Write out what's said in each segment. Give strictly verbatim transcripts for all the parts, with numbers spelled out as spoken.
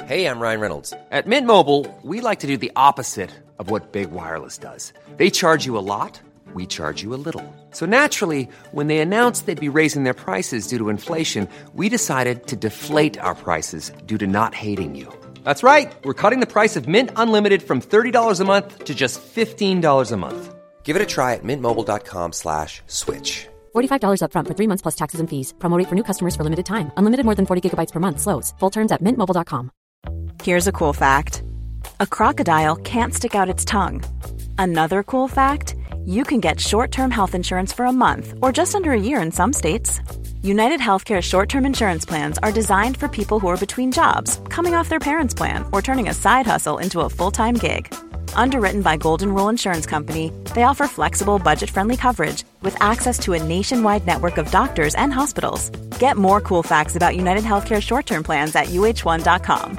Hey, I'm Ryan Reynolds. At Mint Mobile, we like to do the opposite of what Big Wireless does. They charge you a lot, we charge you a little. So naturally, when they announced they'd be raising their prices due to inflation, we decided to deflate our prices due to not hating you. That's right. We're cutting the price of Mint Unlimited from thirty dollars a month to just fifteen dollars a month. Give it a try at mintmobile.com slash switch. forty-five dollars up front for three months plus taxes and fees. Promo rate for new customers for limited time. Unlimited more than forty gigabytes per month slows. Full terms at mint mobile dot com. Here's a cool fact. A crocodile can't stick out its tongue. Another cool fact, you can get short-term health insurance for a month or just under a year in some states. United Healthcare short-term insurance plans are designed for people who are between jobs, coming off their parents' plan, or turning a side hustle into a full-time gig. Underwritten by Golden Rule Insurance Company, they offer flexible, budget-friendly coverage with access to a nationwide network of doctors and hospitals. Get more cool facts about United Healthcare short-term plans at U H one dot com.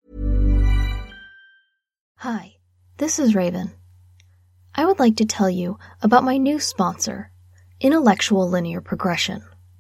Hi, this is Raven. I would like to tell you about my new sponsor, Intellectual Linear Progression.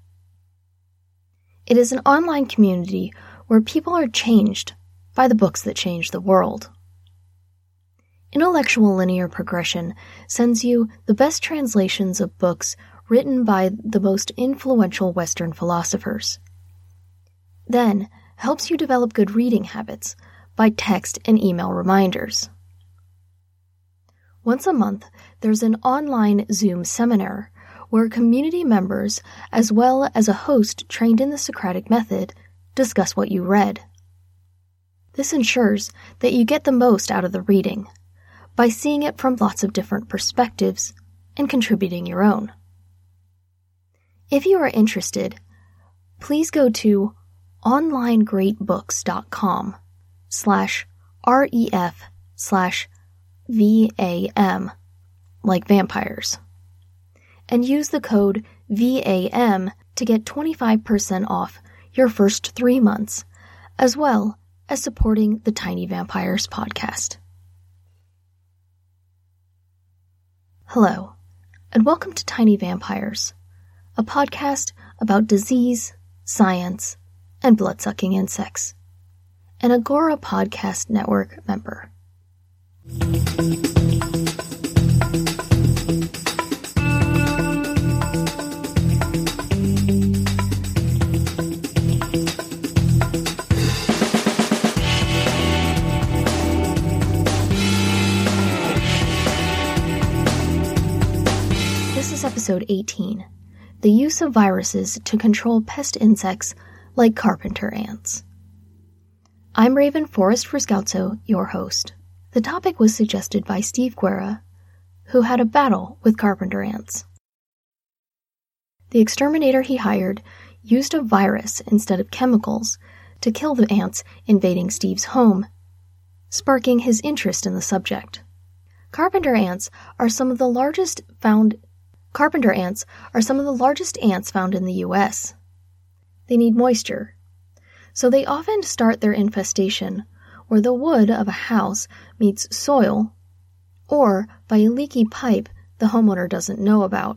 It is an online community where people are changed by the books that change the world. Intellectual Linear Progression sends you the best translations of books written by the most influential Western philosophers. Then helps you develop good reading habits by text and email reminders. Once a month, there's an online Zoom seminar where community members, as well as a host trained in the Socratic method, discuss what you read. This ensures that you get the most out of the reading by seeing it from lots of different perspectives and contributing your own. If you are interested, please go to onlinegreatbooks.com slash ref slash VAM, like vampires, and use the code V A M to get twenty-five percent off your first three months, as well as supporting the Tiny Vampires podcast. Hello, and welcome to Tiny Vampires, a podcast about disease, science, and blood-sucking insects, an Agora Podcast Network member. This is episode eighteen, the use of viruses to control pest insects like carpenter ants. I'm Raven Forrest Friscalzo, your host. The topic was suggested by Steve Guerra, who had a battle with carpenter ants. The exterminator he hired used a virus instead of chemicals to kill the ants invading Steve's home, sparking his interest in the subject. Carpenter ants are some of the largest found Carpenter ants are some of the largest ants found in the U S. They need moisture, so they often start their infestation where the wood of a house meets soil, or by a leaky pipe the homeowner doesn't know about.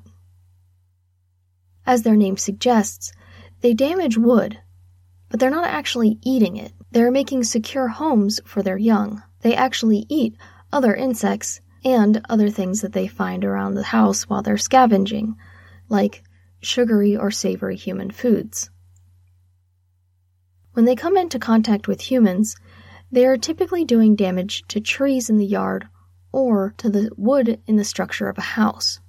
As their name suggests, they damage wood, but they're not actually eating it. They're making secure homes for their young. They actually eat other insects and other things that they find around the house while they're scavenging, like sugary or savory human foods. When they come into contact with humans, they are typically doing damage to trees in the yard or to the wood in the structure of a house.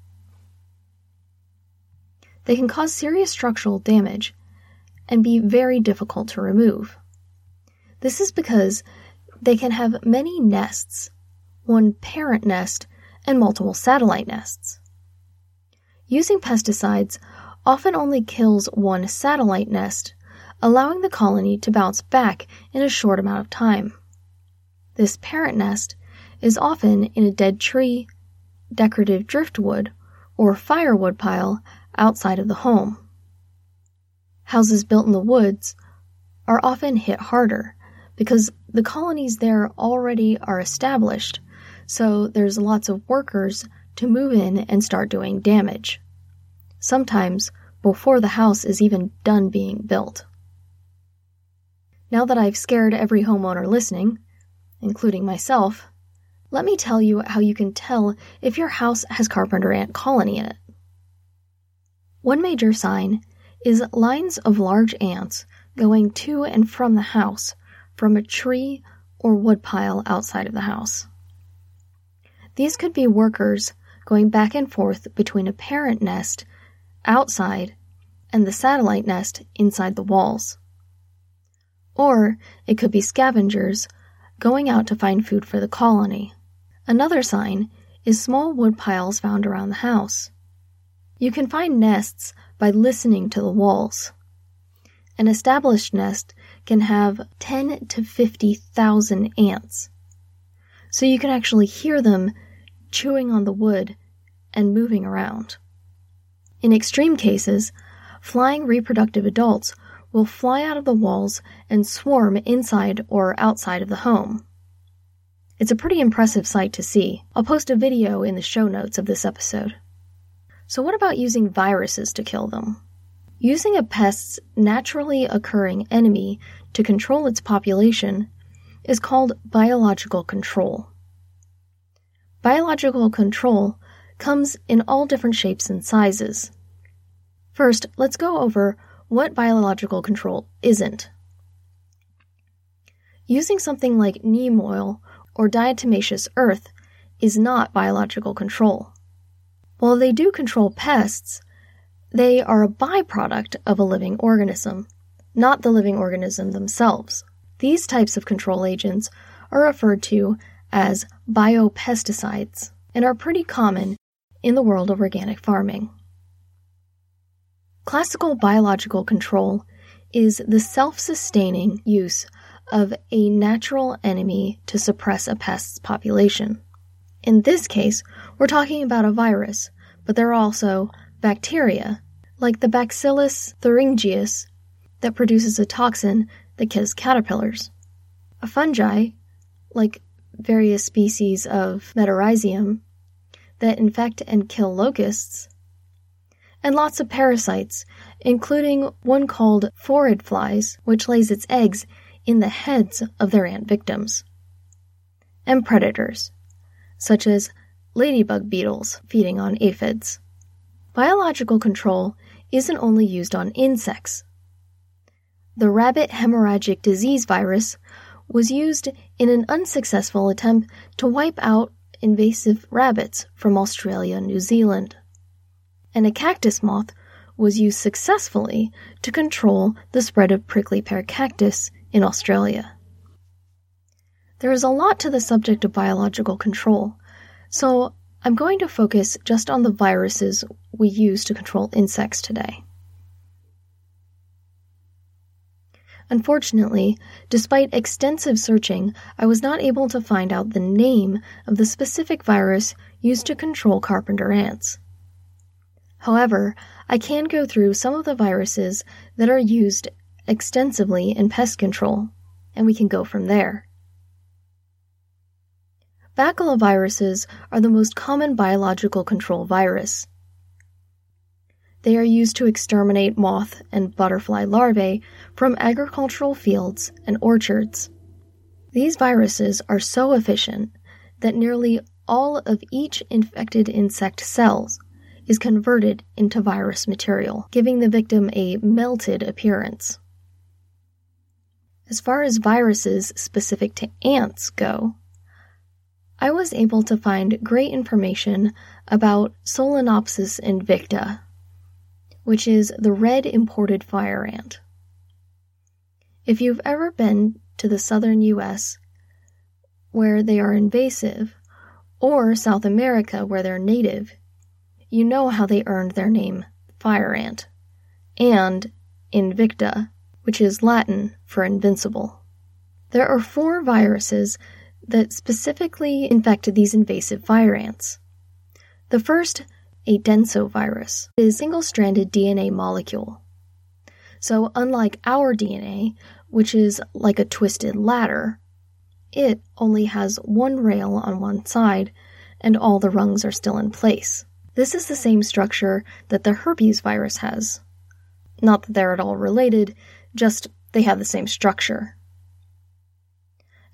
They can cause serious structural damage and be very difficult to remove. This is because they can have many nests, one parent nest, and multiple satellite nests. Using pesticides often only kills one satellite nest, allowing the colony to bounce back in a short amount of time. This parent nest is often in a dead tree, decorative driftwood, or firewood pile outside of the home. Houses built in the woods are often hit harder because the colonies there already are established, so there's lots of workers to move in and start doing damage, sometimes before the house is even done being built. Now that I've scared every homeowner listening, including myself, let me tell you how you can tell if your house has carpenter ant colony in it. One major sign is lines of large ants going to and from the house from a tree or woodpile outside of the house. These could be workers going back and forth between a parent nest outside and the satellite nest inside the walls. Or it could be scavengers going out to find food for the colony. Another sign is small wood piles found around the house. You can find nests by listening to the walls. An established nest can have ten to fifty thousand ants, so you can actually hear them chewing on the wood and moving around. In extreme cases, flying reproductive adults will fly out of the walls and swarm inside or outside of the home. It's a pretty impressive sight to see. I'll post a video in the show notes of this episode. So what about using viruses to kill them? Using a pest's naturally occurring enemy to control its population is called biological control. Biological control comes in all different shapes and sizes. First, let's go over what biological control isn't. Using something like neem oil or diatomaceous earth is not biological control. While they do control pests, they are a byproduct of a living organism, not the living organism themselves. These types of control agents are referred to as biopesticides and are pretty common in the world of organic farming. Classical biological control is the self-sustaining use of a natural enemy to suppress a pest's population. In this case, we're talking about a virus, but there are also bacteria, like the Bacillus thuringius, that produces a toxin that kills caterpillars. A fungi, like various species of Metarhizium, that infect and kill locusts, and lots of parasites, including one called phorid flies, which lays its eggs in the heads of their ant victims, and predators, such as ladybug beetles feeding on aphids. Biological control isn't only used on insects. The rabbit hemorrhagic disease virus was used in an unsuccessful attempt to wipe out invasive rabbits from Australia and New Zealand. And a cactus moth was used successfully to control the spread of prickly pear cactus in Australia. There is a lot to the subject of biological control, so I'm going to focus just on the viruses we use to control insects today. Unfortunately, despite extensive searching, I was not able to find out the name of the specific virus used to control carpenter ants. However, I can go through some of the viruses that are used extensively in pest control, and we can go from there. Baculoviruses are the most common biological control virus. They are used to exterminate moth and butterfly larvae from agricultural fields and orchards. These viruses are so efficient that nearly all of each infected insect cells is converted into virus material, giving the victim a melted appearance. As far as viruses specific to ants go, I was able to find great information about Solenopsis invicta, which is the red imported fire ant. If you've ever been to the southern U S, where they are invasive, or South America, where they're native, you know how they earned their name fire ant, and invicta, which is Latin for invincible. There are four viruses that specifically infect these invasive fire ants. The first, a densovirus, is a single-stranded D N A molecule. So unlike our D N A, which is like a twisted ladder, it only has one rail on one side, and all the rungs are still in place. This is the same structure that the herpes virus has. Not that they're at all related, just they have the same structure.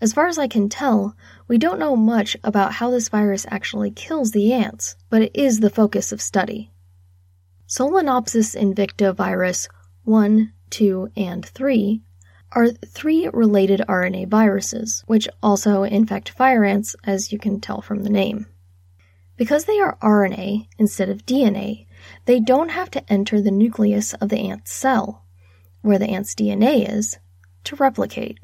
As far as I can tell, we don't know much about how this virus actually kills the ants, but it is the focus of study. Solenopsis invicta virus one, two, and three are three related R N A viruses, which also infect fire ants, as you can tell from the name. Because they are R N A instead of D N A, they don't have to enter the nucleus of the ant's cell, where the ant's D N A is, to replicate.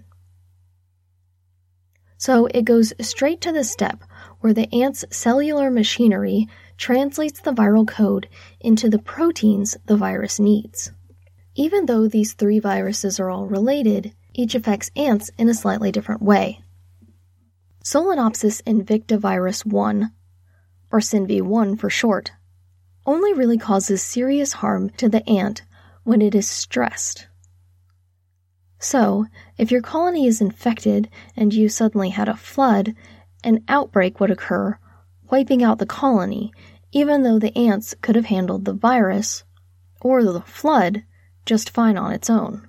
So it goes straight to the step where the ant's cellular machinery translates the viral code into the proteins the virus needs. Even though these three viruses are all related, each affects ants in a slightly different way. Solenopsis invicta virus one, or S I N V one for short, only really causes serious harm to the ant when it is stressed. So, if your colony is infected and you suddenly had a flood, an outbreak would occur, wiping out the colony, even though the ants could have handled the virus, or the flood, just fine on its own.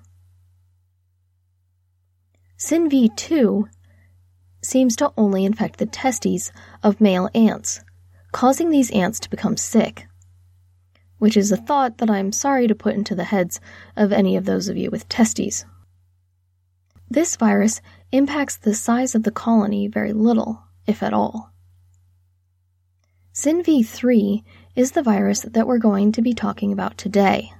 S I N V two seems to only infect the testes of male ants, causing these ants to become sick, which is a thought that I'm sorry to put into the heads of any of those of you with testes. This virus impacts the size of the colony very little, if at all. S I N V three is the virus that we're going to be talking about today.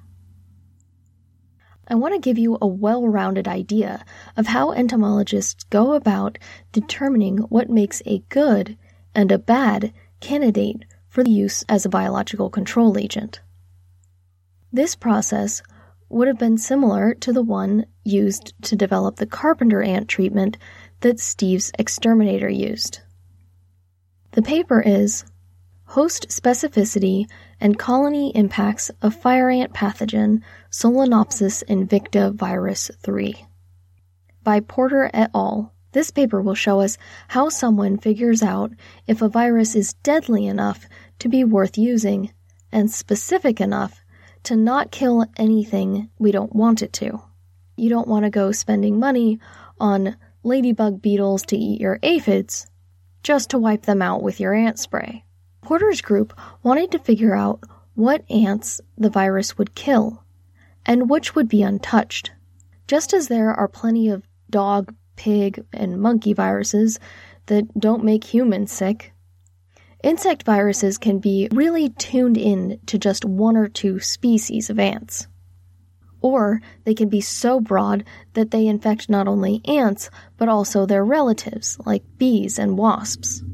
I want to give you a well-rounded idea of how entomologists go about determining what makes a good and a bad candidate for use as a biological control agent. This process would have been similar to the one used to develop the carpenter ant treatment that Steve's exterminator used. The paper is Host Specificity and Colony Impacts of Fire Ant Pathogen Solenopsis invicta Virus three by Porter et al. This paper will show us how someone figures out if a virus is deadly enough to be worth using and specific enough to not kill anything we don't want it to. You don't want to go spending money on ladybug beetles to eat your aphids just to wipe them out with your ant spray. Porter's group wanted to figure out what ants the virus would kill and which would be untouched. Just as there are plenty of dog, pig, and monkey viruses that don't make humans sick, insect viruses can be really tuned in to just one or two species of ants. Or they can be so broad that they infect not only ants, but also their relatives, like bees and wasps.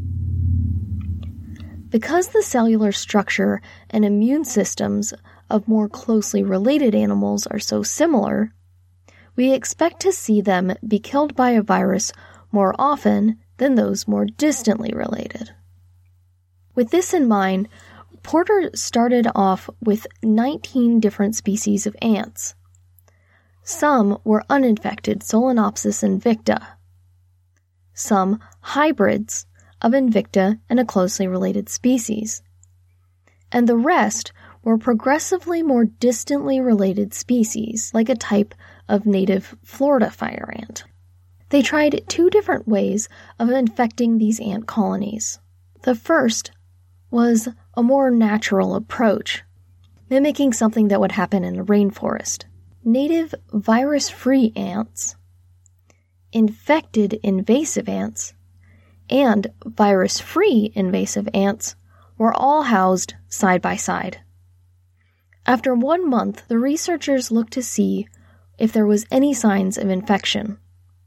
Because the cellular structure and immune systems of more closely related animals are so similar, we expect to see them be killed by a virus more often than those more distantly related. With this in mind, Porter started off with nineteen different species of ants. Some were uninfected Solenopsis invicta, some hybrids of invicta and a closely related species, and the rest were progressively more distantly related species, like a type of native Florida fire ant. They tried two different ways of infecting these ant colonies. The first was a more natural approach, mimicking something that would happen in a rainforest. Native virus-free ants, infected invasive ants, and virus-free invasive ants were all housed side by side. After one month, the researchers looked to see if there was any signs of infection.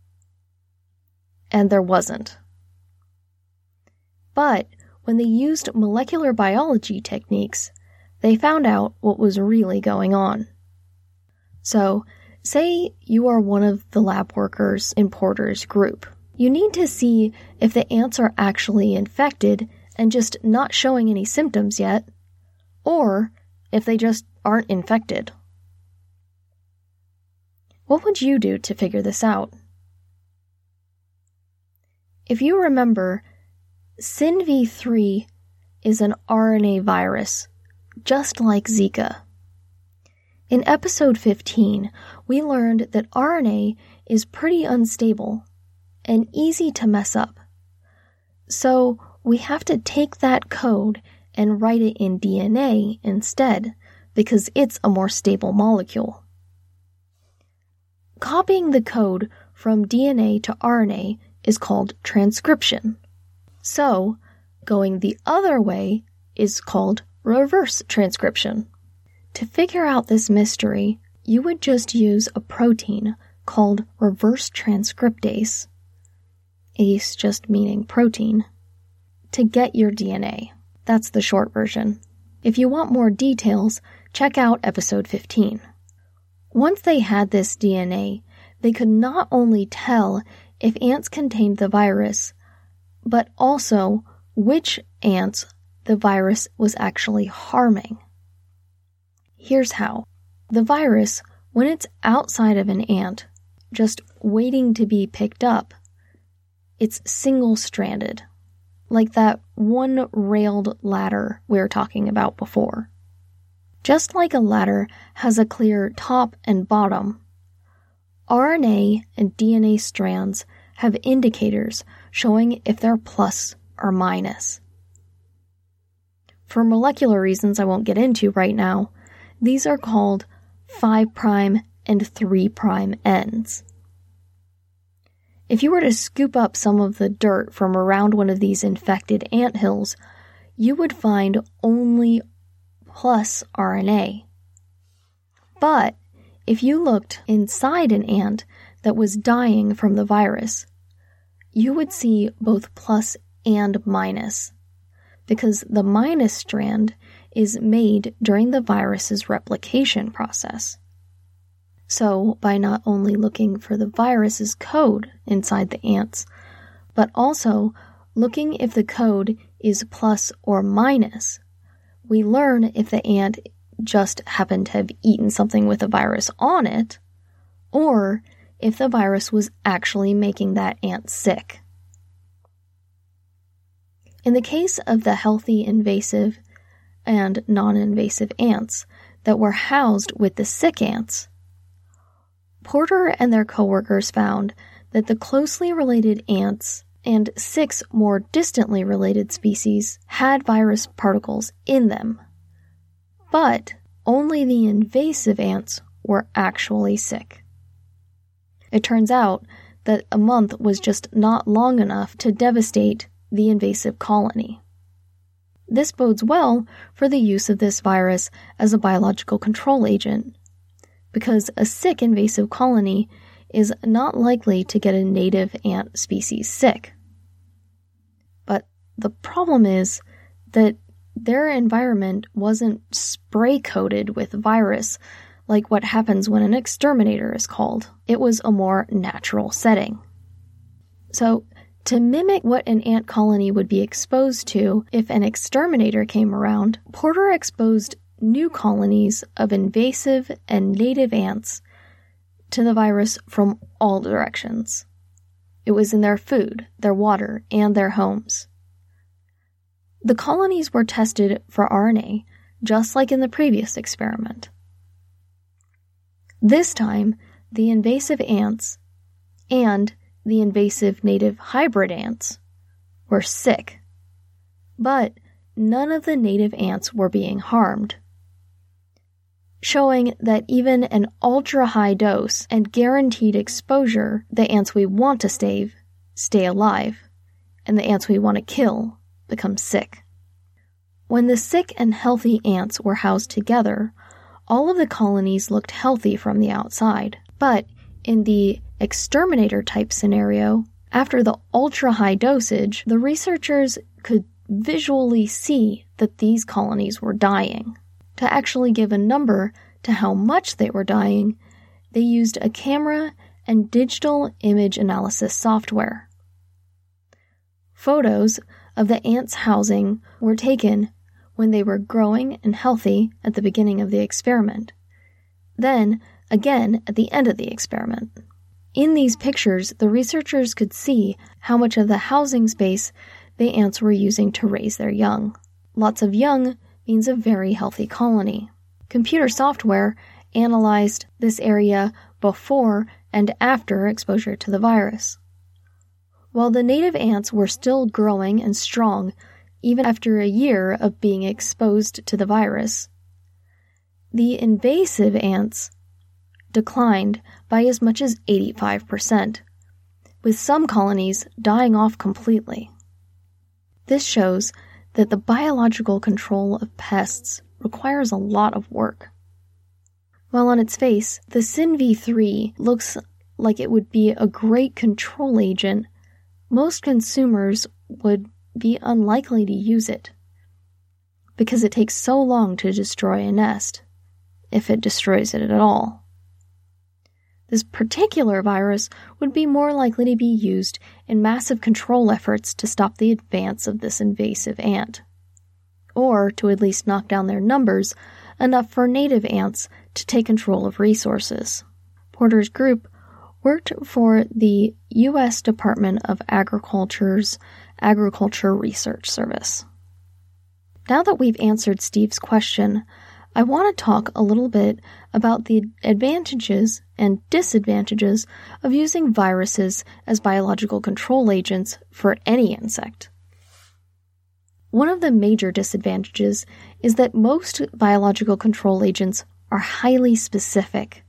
And there wasn't. But when they used molecular biology techniques, they found out what was really going on. So, say you are one of the lab workers in Porter's group. You need to see if the ants are actually infected and just not showing any symptoms yet, or if they just aren't infected. What would you do to figure this out? If you remember, S I N V three is an R N A virus, just like Zika. In episode fifteen, we learned that R N A is pretty unstable, and easy to mess up. So we have to take that code and write it in D N A instead, because it's a more stable molecule. Copying the code from D N A to R N A is called transcription. So, going the other way is called reverse transcription. To figure out this mystery, you would just use a protein called reverse transcriptase, ACE just meaning protein, to get your D N A. That's the short version. If you want more details, check out episode fifteen. Once they had this D N A, they could not only tell if ants contained the virus, but also which ants the virus was actually harming. Here's how. The virus, when it's outside of an ant, just waiting to be picked up, it's single-stranded, like that one-railed ladder we were talking about before. Just like a ladder has a clear top and bottom, R N A and D N A strands have indicators showing if they're plus or minus. For molecular reasons I won't get into right now, these are called five prime and three prime ends. If you were to scoop up some of the dirt from around one of these infected anthills, you would find only plus R N A. But if you looked inside an ant that was dying from the virus, you would see both plus and minus, because the minus strand is made during the virus's replication process. So, by not only looking for the virus's code inside the ants, but also looking if the code is plus or minus, we learn if the ant just happened to have eaten something with a virus on it, or if the virus was actually making that ant sick. In the case of the healthy invasive and non-invasive ants that were housed with the sick ants, Porter and their coworkers found that the closely related ants and six more distantly related species had virus particles in them, but only the invasive ants were actually sick. It turns out that a month was just not long enough to devastate the invasive colony. This bodes well for the use of this virus as a biological control agent, because a sick invasive colony is not likely to get a native ant species sick. But the problem is that their environment wasn't spray-coated with virus like what happens when an exterminator is called. It was a more natural setting. So, to mimic what an ant colony would be exposed to if an exterminator came around, Porter exposed new colonies of invasive and native ants to the virus from all directions. It was in their food, their water, and their homes. The colonies were tested for R N A, just like in the previous experiment. This time, the invasive ants and the invasive native hybrid ants were sick, but none of the native ants were being harmed, showing that even an ultra-high dose and guaranteed exposure, the ants we want to save stay alive, and the ants we want to kill become sick. When the sick and healthy ants were housed together, all of the colonies looked healthy from the outside, but in the exterminator-type scenario, after the ultra-high dosage, the researchers could visually see that these colonies were dying. To actually give a number to how much they were dying, they used a camera and digital image analysis software. Photos of the ants' housing were taken when they were growing and healthy at the beginning of the experiment, then again at the end of the experiment. In these pictures, the researchers could see how much of the housing space the ants were using to raise their young. Lots of young means a very healthy colony. Computer software analyzed this area before and after exposure to the virus. While the native ants were still growing and strong, even after a year of being exposed to the virus, the invasive ants declined by as much as eighty-five percent, with some colonies dying off completely. This shows that the biological control of pests requires a lot of work. While on its face, the S I N V three looks like it would be a great control agent, most consumers would be unlikely to use it, because it takes so long to destroy a nest, if it destroys it at all. This particular virus would be more likely to be used in massive control efforts to stop the advance of this invasive ant, or to at least knock down their numbers enough for native ants to take control of resources. Porter's group worked for the U S Department of Agriculture's Agriculture Research Service. Now that we've answered Steve's question, I want to talk a little bit about the advantages and disadvantages of using viruses as biological control agents for any insect. One of the major disadvantages is that most biological control agents are highly specific.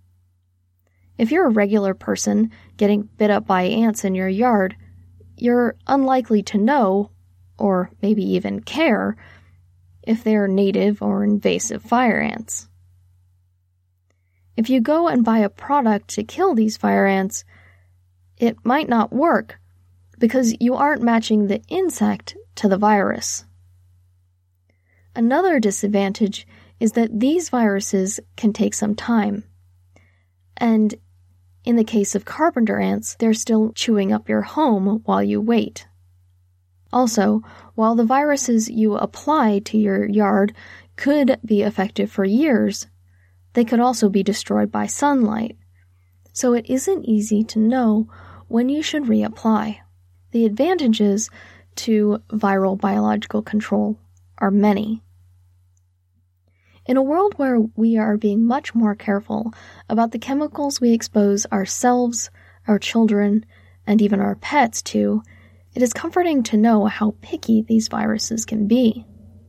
If you're a regular person getting bit up by ants in your yard, you're unlikely to know, or maybe even care, if they're native or invasive fire ants. If you go and buy a product to kill these fire ants, it might not work because you aren't matching the insect to the virus. Another disadvantage is that these viruses can take some time, and in the case of carpenter ants, they're still chewing up your home while you wait. Also, while the viruses you apply to your yard could be effective for years, they could also be destroyed by sunlight, so it isn't easy to know when you should reapply. The advantages to viral biological control are many. In a world where we are being much more careful about the chemicals we expose ourselves, our children, and even our pets to, it is comforting to know how picky these viruses can be.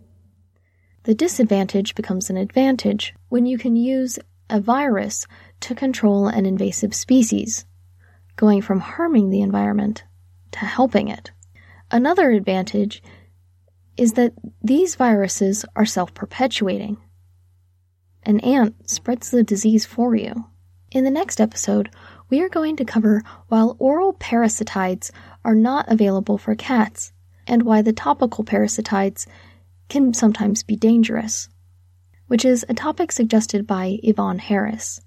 The disadvantage becomes an advantage when you can use a virus to control an invasive species, going from harming the environment to helping it. Another advantage is that these viruses are self-perpetuating. An ant spreads the disease for you. In the next episode, we are going to cover why oral parasitides are not available for cats, and why the topical parasitides can sometimes be dangerous, which is a topic suggested by Yvonne Harris.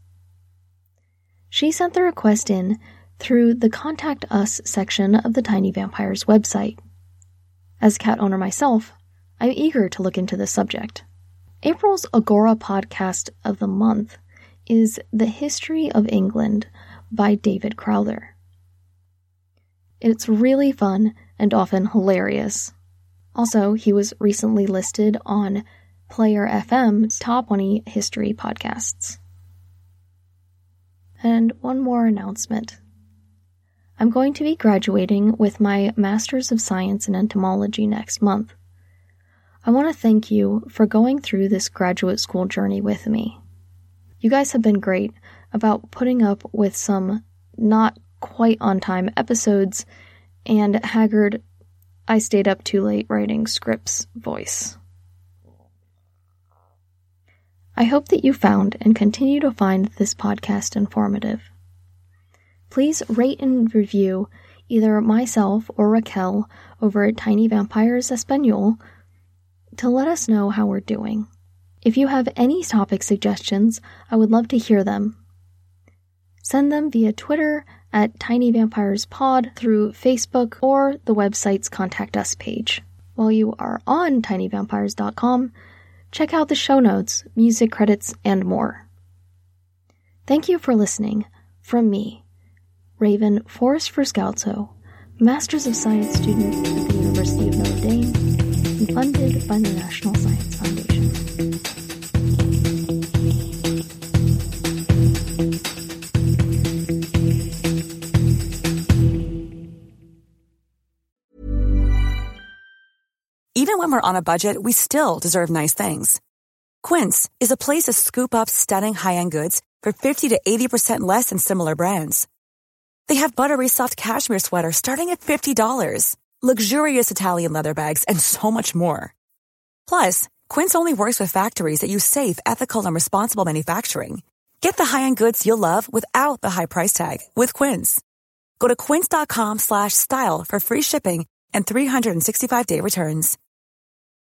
She sent the request in through the Contact Us section of the Tiny Vampires website. As a cat owner myself, I'm eager to look into this subject. April's Agora podcast of the month is The History of England by David Crowther. It's really fun and often hilarious. Also, he was recently listed on Player F M's Top twenty History Podcasts. And one more announcement. I'm going to be graduating with my Master's of Science in Entomology next month. I want to thank you for going through this graduate school journey with me. You guys have been great about putting up with some not quite on time episodes and haggard, I stayed up too late writing scripts voice. I hope that you found and continue to find this podcast informative. Please rate and review either myself or Raquel over at Tiny Vampires Espanol to let us know how we're doing. If you have any topic suggestions, I would love to hear them. Send them via Twitter at Tiny Vampires Pod, through Facebook, or the website's Contact Us page. While you are on tiny vampires dot com, check out the show notes, music credits, and more. Thank you for listening. From me, Raven Forrest Fruscalzo, Masters of Science student at the University of Notre Dame, and funded by the National Science Foundation. Even when we're on a budget, we still deserve nice things. Quince is a place to scoop up stunning high-end goods for fifty to eighty percent less than similar brands. They have buttery soft cashmere sweaters starting at fifty dollars, luxurious Italian leather bags, and so much more. Plus, Quince only works with factories that use safe, ethical, and responsible manufacturing. Get the high-end goods you'll love without the high price tag with Quince. Go to quince.com slash style for free shipping and three sixty-five day returns.